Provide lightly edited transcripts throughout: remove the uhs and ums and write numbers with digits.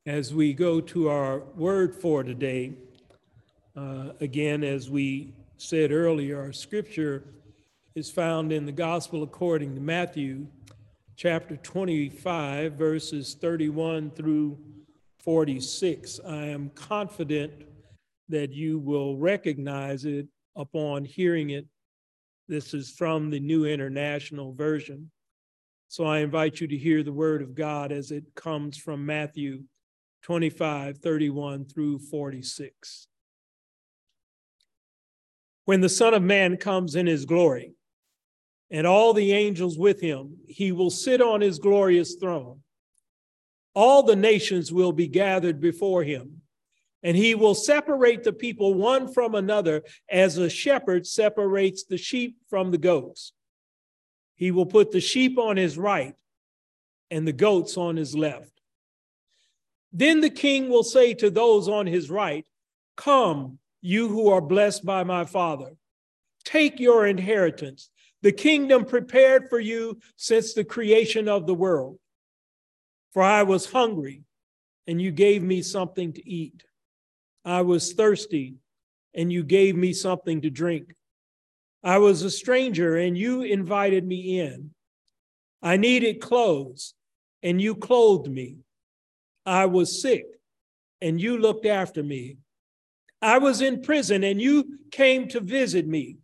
As we go to our word for today, again, as we said earlier, our scripture is found in the Gospel according to Matthew, chapter 25, verses 31 through 46. I am confident that you will recognize it upon hearing it. This is from the New International Version. So I invite you to hear the word of God as it comes from Matthew 25, 31 through 46. When the Son of Man comes in his glory, and all the angels with him, he will sit on his glorious throne. All the nations will be gathered before him, and he will separate the people one from another as a shepherd separates the sheep from the goats. He will put the sheep on his right and the goats on his left. Then the king will say to those on his right, "Come, you who are blessed by my Father. Take your inheritance, the kingdom prepared for you since the creation of the world. For I was hungry, and you gave me something to eat. I was thirsty, and you gave me something to drink. I was a stranger, and you invited me in. I needed clothes, and you clothed me. I was sick, and you looked after me. I was in prison, and you came to visit me."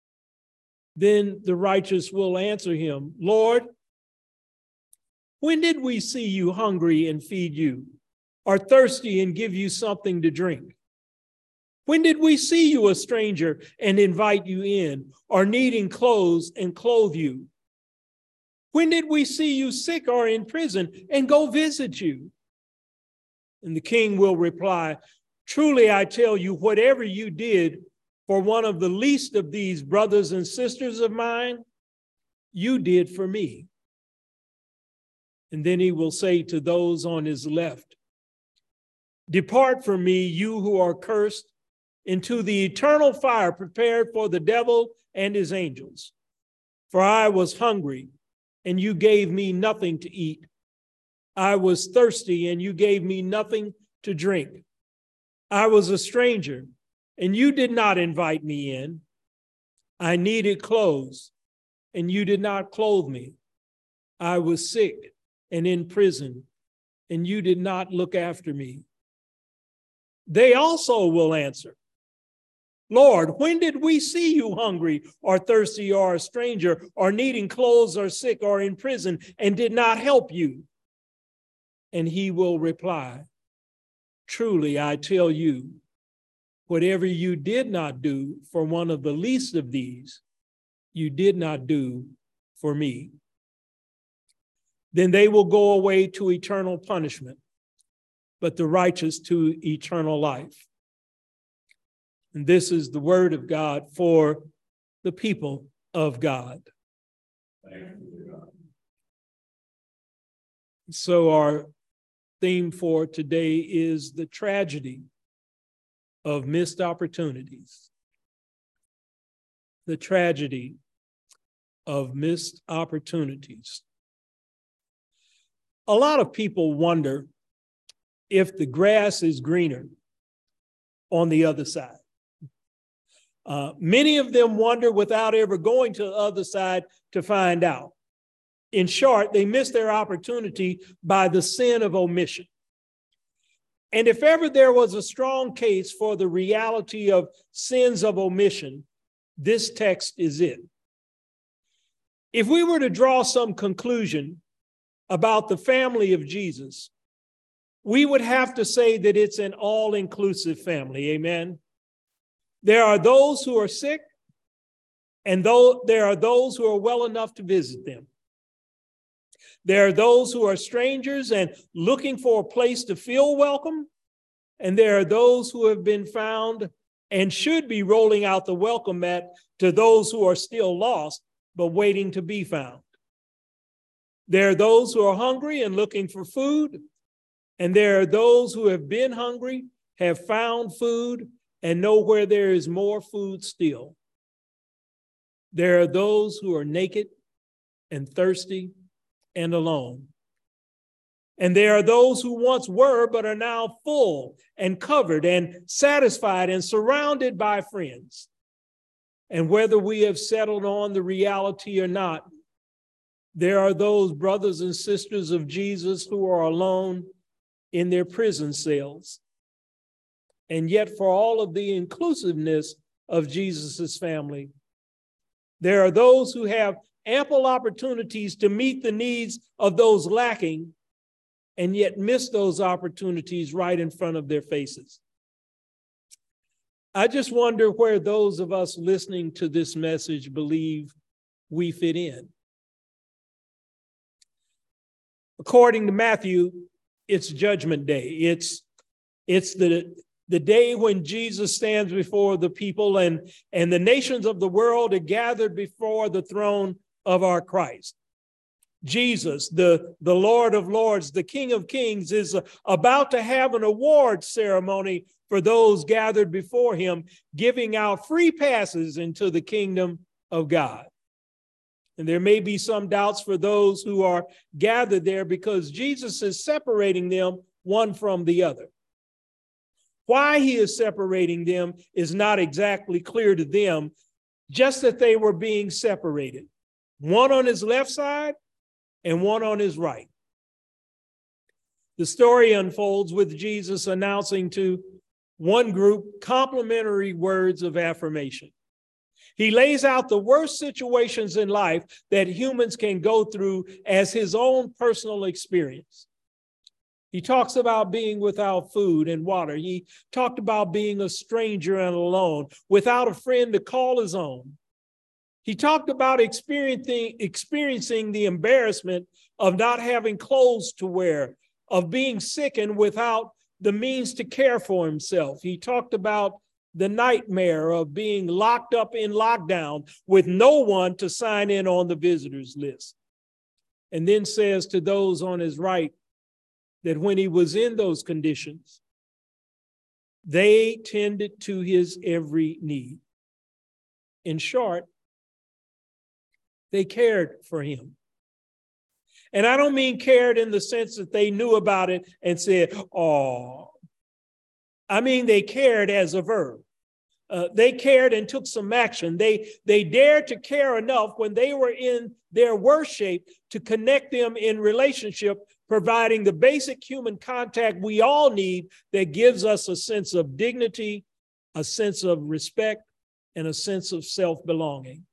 Then the righteous will answer him, "Lord, when did we see you hungry and feed you, or thirsty and give you something to drink? When did we see you a stranger and invite you in, or needing clothes and clothe you? When did we see you sick or in prison and go visit you?" And the king will reply, "Truly I tell you, whatever you did for one of the least of these brothers and sisters of mine, you did for me." And then he will say to those on his left, "Depart from me, you who are cursed, into the eternal fire prepared for the devil and his angels. For I was hungry, and you gave me nothing to eat. I was thirsty, and you gave me nothing to drink. I was a stranger, and you did not invite me in. I needed clothes, and you did not clothe me. I was sick and in prison, and you did not look after me." They also will answer, "Lord, when did we see you hungry or thirsty or a stranger or needing clothes or sick or in prison and did not help you?" And he will reply, "Truly I tell you, whatever you did not do for one of the least of these, you did not do for me." Then they will go away to eternal punishment, but the righteous to eternal life. And this is the word of God for the people of God. Thank you, God. So our theme for today is the tragedy of missed opportunities. The tragedy of missed opportunities. A lot of people wonder if the grass is greener on the other side. Many of them wonder without ever going to the other side to find out. In short, they miss their opportunity by the sin of omission. And if ever there was a strong case for the reality of sins of omission, this text is it. If we were to draw some conclusion about the family of Jesus, we would have to say that it's an all-inclusive family, amen? There are those who are sick, and there are those who are well enough to visit them. There are those who are strangers and looking for a place to feel welcome, and there are those who have been found and should be rolling out the welcome mat to those who are still lost but waiting to be found. There are those who are hungry and looking for food, and there are those who have been hungry, have found food, and know where there is more food still. There are those who are naked and thirsty and alone. And there are those who once were, but are now full and covered and satisfied and surrounded by friends. And whether we have settled on the reality or not, there are those brothers and sisters of Jesus who are alone in their prison cells. And yet, for all of the inclusiveness of Jesus's family, there are those who have ample opportunities to meet the needs of those lacking, and yet miss those opportunities right in front of their faces. I just wonder where those of us listening to this message believe we fit in. According to Matthew, it's Judgment Day. It's the day when Jesus stands before the people and the nations of the world are gathered before the throne of our Christ. Jesus, the Lord of Lords, the King of Kings, is about to have an award ceremony for those gathered before him, giving out free passes into the kingdom of God. And there may be some doubts for those who are gathered there because Jesus is separating them one from the other. Why he is separating them is not exactly clear to them, just that they were being separated, one on his left side and one on his right. The story unfolds with Jesus announcing to one group complimentary words of affirmation. He lays out the worst situations in life that humans can go through as his own personal experience. He talks about being without food and water. He talked about being a stranger and alone, without a friend to call his own. He talked about experiencing the embarrassment of not having clothes to wear, of being sick and without the means to care for himself. He talked about the nightmare of being locked up in lockdown with no one to sign in on the visitors list. And then says to those on his right that when he was in those conditions, they tended to his every need. In short, they cared for him. And I don't mean cared in the sense that they knew about it and said, oh. I mean, they cared as a verb. They cared and took some action. They dared to care enough when they were in their worst shape to connect them in relationship, providing the basic human contact we all need that gives us a sense of dignity, a sense of respect, and a sense of self-belonging.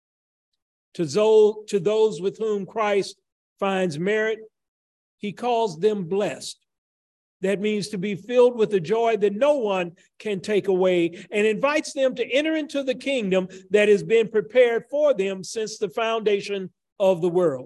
To those with whom Christ finds merit, he calls them blessed. That means to be filled with a joy that no one can take away, and invites them to enter into the kingdom that has been prepared for them since the foundation of the world.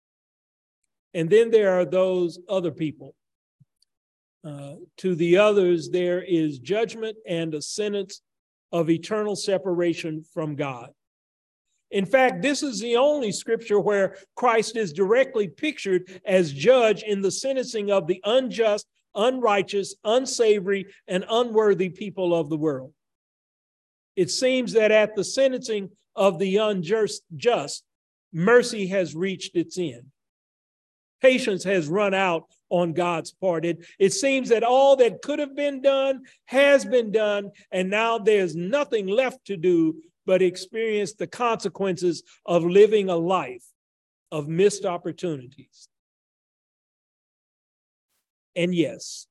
And then there are those other people. To the others, there is judgment and a sentence of eternal separation from God. In fact, this is the only scripture where Christ is directly pictured as judge in the sentencing of the unjust, unrighteous, unsavory, and unworthy people of the world. It seems that at the sentencing of the unjust, mercy has reached its end. Patience has run out on God's part. It seems that all that could have been done has been done, and now there's nothing left to do but experience the consequences of living a life of missed opportunities. And yes,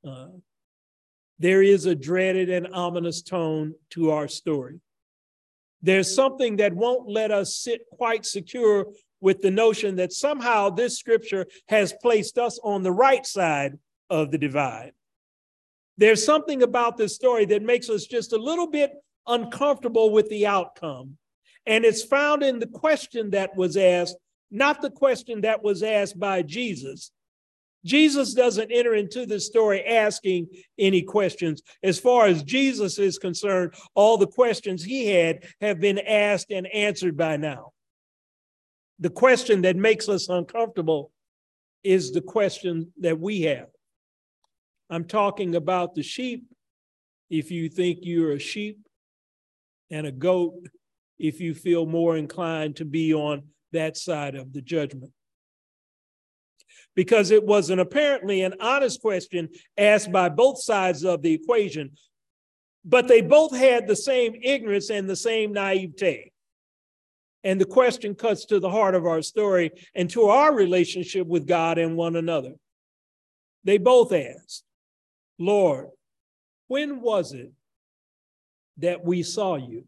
there is a dreaded and ominous tone to our story. There's something that won't let us sit quite secure with the notion that somehow this scripture has placed us on the right side of the divide. There's something about this story that makes us just a little bit uncomfortable with the outcome. And it's found in the question that was asked, not the question that was asked by Jesus. Jesus doesn't enter into this story asking any questions. As far as Jesus is concerned, all the questions he had have been asked and answered by now. The question that makes us uncomfortable is the question that we have. I'm talking about the sheep, if you think you're a sheep, and a goat, if you feel more inclined to be on that side of the judgment. because it was apparently an honest question asked by both sides of the equation. But they both had the same ignorance and the same naivete. And the question cuts to the heart of our story and to our relationship with God and one another. They both asked, Lord, when was it that we saw you?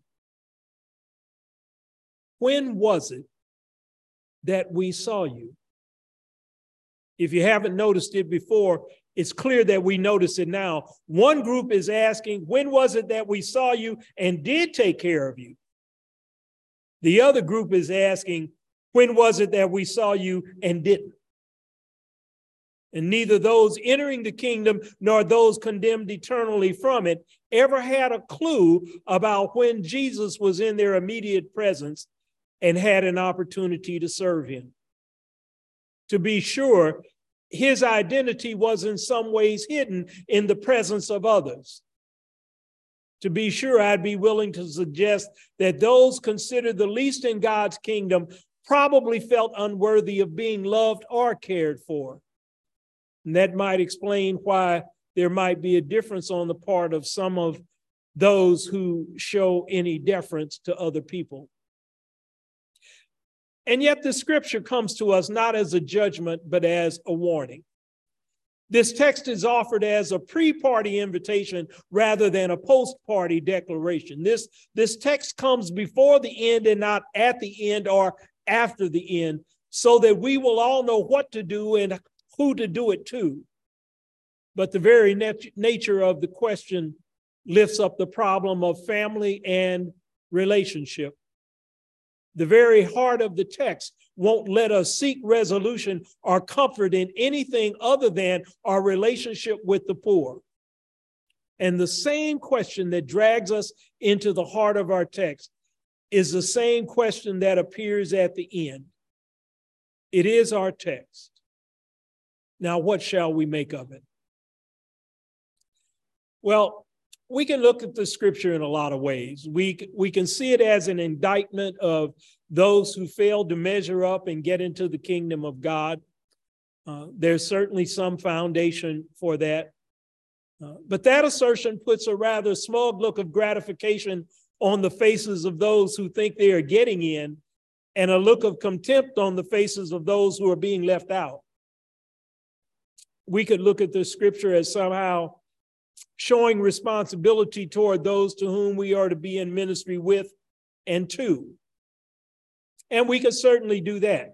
When was it that we saw you? If you haven't noticed it before, it's clear that we notice it now. One group is asking, when was it that we saw you and did take care of you? The other group is asking, when was it that we saw you and didn't? And neither those entering the kingdom nor those condemned eternally from it ever had a clue about when Jesus was in their immediate presence and had an opportunity to serve him. To be sure, his identity was in some ways hidden in the presence of others. To be sure, I'd be willing to suggest that those considered the least in God's kingdom probably felt unworthy of being loved or cared for. And that might explain why there might be a difference on the part of some of those who show any deference to other people. And yet the scripture comes to us not as a judgment, but as a warning. This text is offered as a pre-party invitation rather than a post-party declaration. This text comes before the end and not at the end or after the end, so that we will all know what to do and who to do it to. But the very nature of the question lifts up the problem of family and relationship. The very heart of the text won't let us seek resolution or comfort in anything other than our relationship with the poor. And the same question that drags us into the heart of our text is the same question that appears at the end. It is our text. Now, what shall we make of it? Well, we can look at the scripture in a lot of ways. We can see it as an indictment of those who failed to measure up and get into the kingdom of God. There's certainly some foundation for that. But that assertion puts a rather smug look of gratification on the faces of those who think they are getting in, and a look of contempt on the faces of those who are being left out. We could look at the scripture as somehow showing responsibility toward those to whom we are to be in ministry with and to. And we could certainly do that.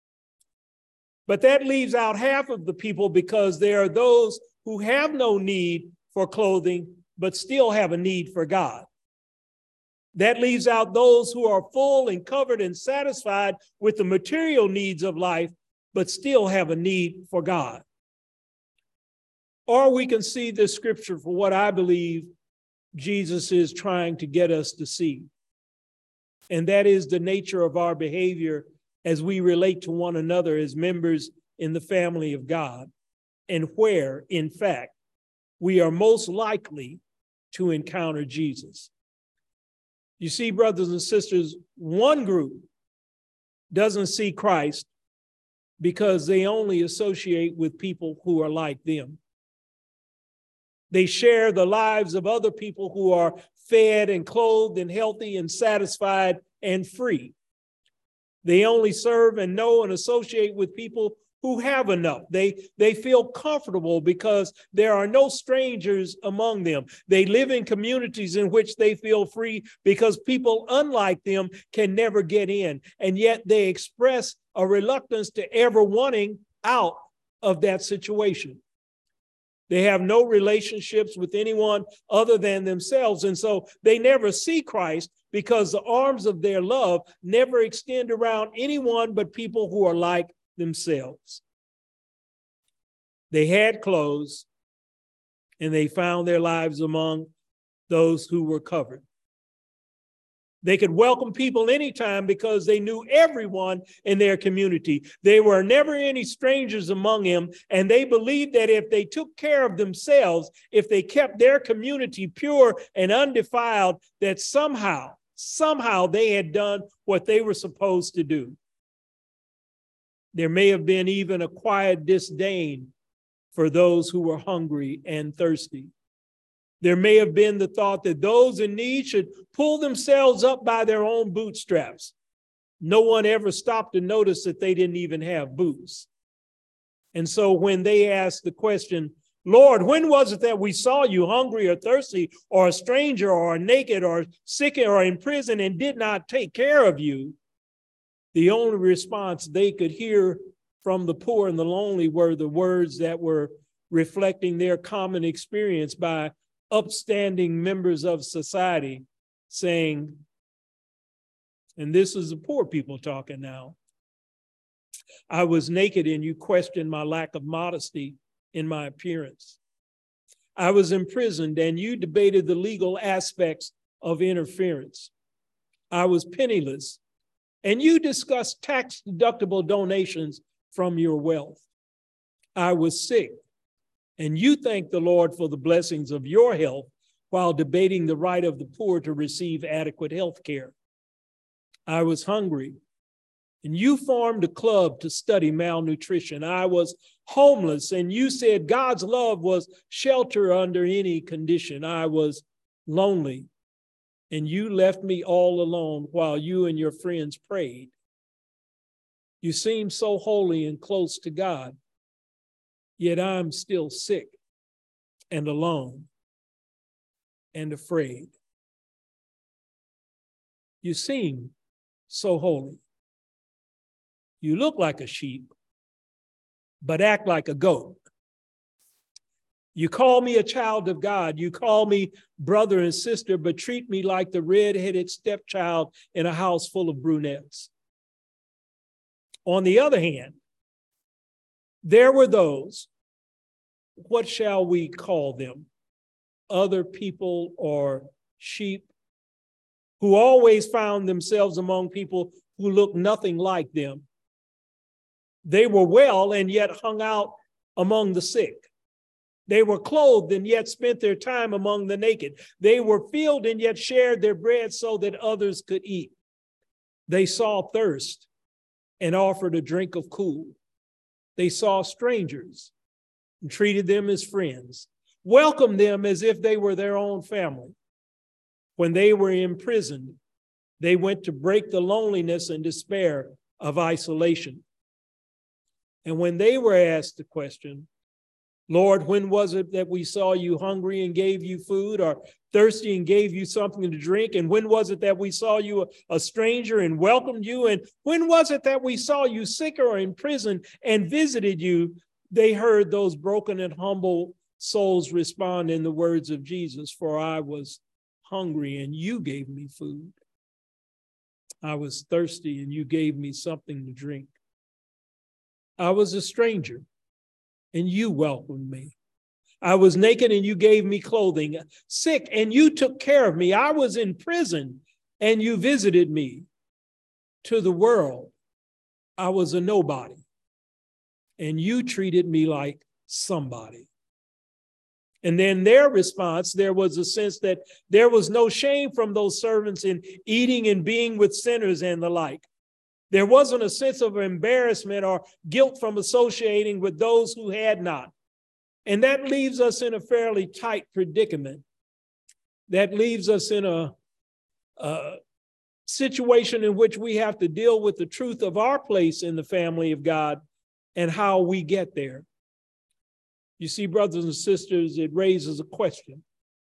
But that leaves out half of the people, because there are those who have no need for clothing, but still have a need for God. That leaves out those who are full and covered and satisfied with the material needs of life, but still have a need for God. Or we can see this scripture for what I believe Jesus is trying to get us to see. And that is the nature of our behavior as we relate to one another as members in the family of God, and where, in fact, we are most likely to encounter Jesus. You see, brothers and sisters, one group doesn't see Christ because they only associate with people who are like them. They share the lives of other people who are fed and clothed and healthy and satisfied and free. They only serve and know and associate with people who have enough. They feel comfortable because there are no strangers among them. They live in communities in which they feel free because people unlike them can never get in. And yet they express a reluctance to ever wanting out of that situation. They have no relationships with anyone other than themselves. And so they never see Christ because the arms of their love never extend around anyone but people who are like themselves. They had clothes, and they found their lives among those who were covered. They could welcome people anytime because they knew everyone in their community. There were never any strangers among them, and they believed that if they took care of themselves, if they kept their community pure and undefiled, that somehow they had done what they were supposed to do. There may have been even a quiet disdain for those who were hungry and thirsty. There may have been the thought that those in need should pull themselves up by their own bootstraps. No one ever stopped to notice that they didn't even have boots. And so when they asked the question, Lord, when was it that we saw you hungry or thirsty or a stranger or naked or sick or in prison and did not take care of you? The only response they could hear from the poor and the lonely were the words that were reflecting their common experience by upstanding members of society saying, and this is the poor people talking now, I was naked and you questioned my lack of modesty in my appearance. I was imprisoned and you debated the legal aspects of interference. I was penniless and you discussed tax-deductible donations from your wealth. I was sick and you thanked the Lord for the blessings of your health while debating the right of the poor to receive adequate health care. I was hungry, and you formed a club to study malnutrition. I was homeless, and you said God's love was shelter under any condition. I was lonely, and you left me all alone while you and your friends prayed. You seem so holy and close to God, yet I'm still sick and alone and afraid. You seem so holy. You look like a sheep, but act like a goat. You call me a child of God. You call me brother and sister, but treat me like the red-headed stepchild in a house full of brunettes. On the other hand, there were those, what shall we call them? Other people or sheep who always found themselves among people who looked nothing like them. They were well and yet hung out among the sick. They were clothed and yet spent their time among the naked. They were filled and yet shared their bread so that others could eat. They saw thirst and offered a drink of cool. They saw strangers and treated them as friends, welcomed them as if they were their own family. When they were imprisoned, they went to break the loneliness and despair of isolation. And when they were asked the question, Lord, when was it that we saw you hungry and gave you food, or thirsty and gave you something to drink? And when was it that we saw you a stranger and welcomed you? And when was it that we saw you sick or in prison and visited you? They heard those broken and humble souls respond in the words of Jesus, for I was hungry and you gave me food. I was thirsty and you gave me something to drink. I was a stranger and you welcomed me. I was naked and you gave me clothing, sick and you took care of me. I was in prison and you visited me. To the world, I was a nobody and you treated me like somebody. And then their response, there was a sense that there was no shame from those servants in eating and being with sinners and the like. There wasn't a sense of embarrassment or guilt from associating with those who had not. And that leaves us in a fairly tight predicament. That leaves us in a situation in which we have to deal with the truth of our place in the family of God and how we get there. You see, brothers and sisters, it raises a question.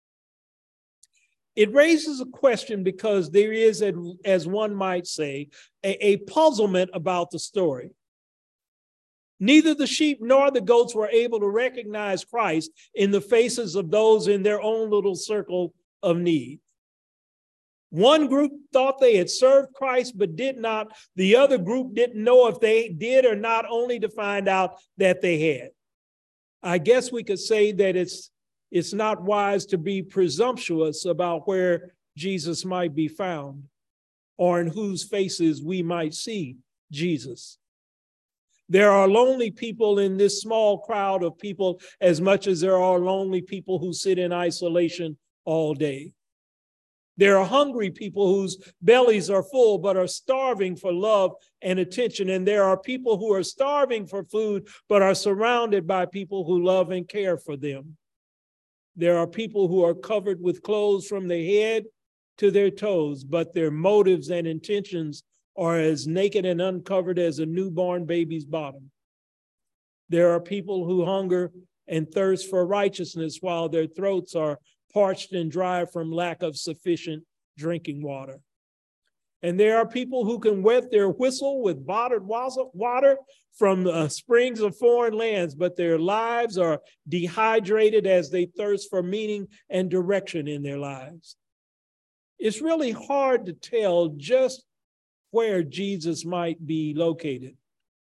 It raises a question because there is, as one might say, a puzzlement about the story. Neither the sheep nor the goats were able to recognize Christ in the faces of those in their own little circle of need. One group thought they had served Christ but did not. The other group didn't know if they did or not, only to find out that they had. I guess we could say that it's not wise to be presumptuous about where Jesus might be found or in whose faces we might see Jesus. There are lonely people in this small crowd of people as much as there are lonely people who sit in isolation all day. There are hungry people whose bellies are full but are starving for love and attention. And there are people who are starving for food but are surrounded by people who love and care for them. There are people who are covered with clothes from their head to their toes, but their motives and intentions are as naked and uncovered as a newborn baby's bottom. There are people who hunger and thirst for righteousness while their throats are parched and dry from lack of sufficient drinking water. And there are people who can wet their whistle with bottled water from springs of foreign lands, but their lives are dehydrated as they thirst for meaning and direction in their lives. It's really hard to tell just where Jesus might be located.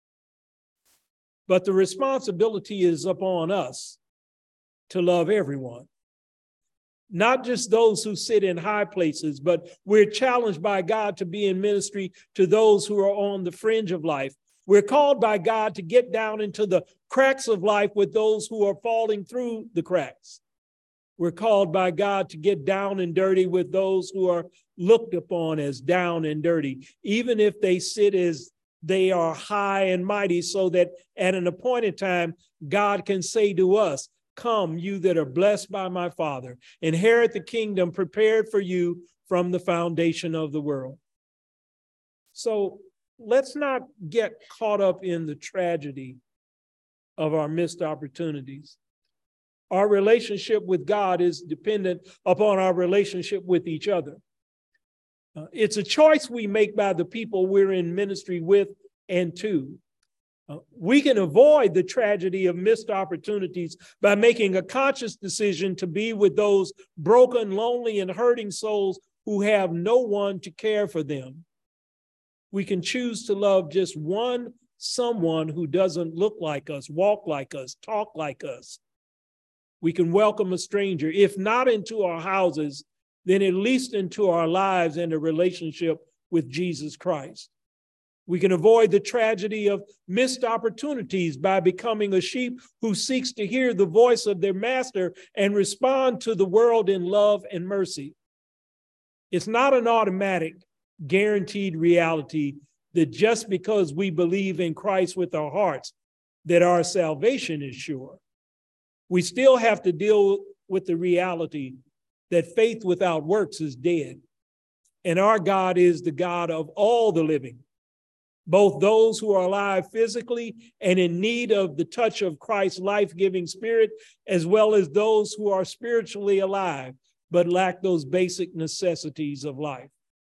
But the responsibility is upon us to love everyone. Not just those who sit in high places, but we're challenged by God to be in ministry to those who are on the fringe of life. We're called by God to get down into the cracks of life with those who are falling through the cracks. We're called by God to get down and dirty with those who are looked upon as down and dirty, even if they sit as they are high and mighty, so that at an appointed time, God can say to us, "Come, you that are blessed by my Father, inherit the kingdom prepared for you from the foundation of the world." So let's not get caught up in the tragedy of our missed opportunities. Our relationship with God is dependent upon our relationship with each other. It's a choice we make by the people we're in ministry with and to. We can avoid the tragedy of missed opportunities by making a conscious decision to be with those broken, lonely, and hurting souls who have no one to care for them. We can choose to love just someone who doesn't look like us, walk like us, talk like us. We can welcome a stranger, if not into our houses, then at least into our lives and a relationship with Jesus Christ. We can avoid the tragedy of missed opportunities by becoming a sheep who seeks to hear the voice of their master and respond to the world in love and mercy. It's not an automatic, guaranteed reality that just because we believe in Christ with our hearts, that our salvation is sure. We still have to deal with the reality that faith without works is dead. And our God is the God of all the living, both those who are alive physically and in need of the touch of Christ's life-giving spirit, as well as those who are spiritually alive, but lack those basic necessities of life.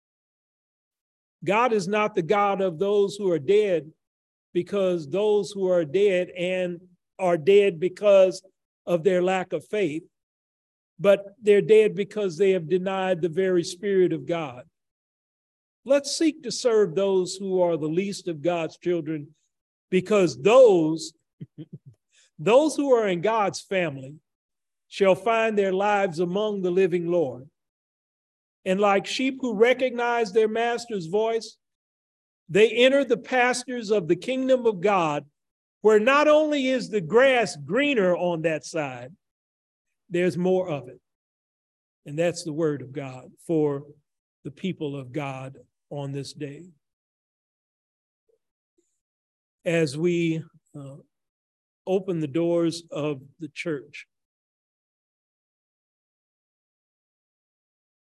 God is not the God of those who are dead, because those who are dead and are dead because of their lack of faith, but they're dead because they have denied the very Spirit of God. Let's seek to serve those who are the least of God's children, because those who are in God's family shall find their lives among the living Lord. And like sheep who recognize their master's voice, they enter the pastures of the kingdom of God, where not only is the grass greener on that side, there's more of it. And that's the word of God for the people of God on this day. As we open the doors of the church,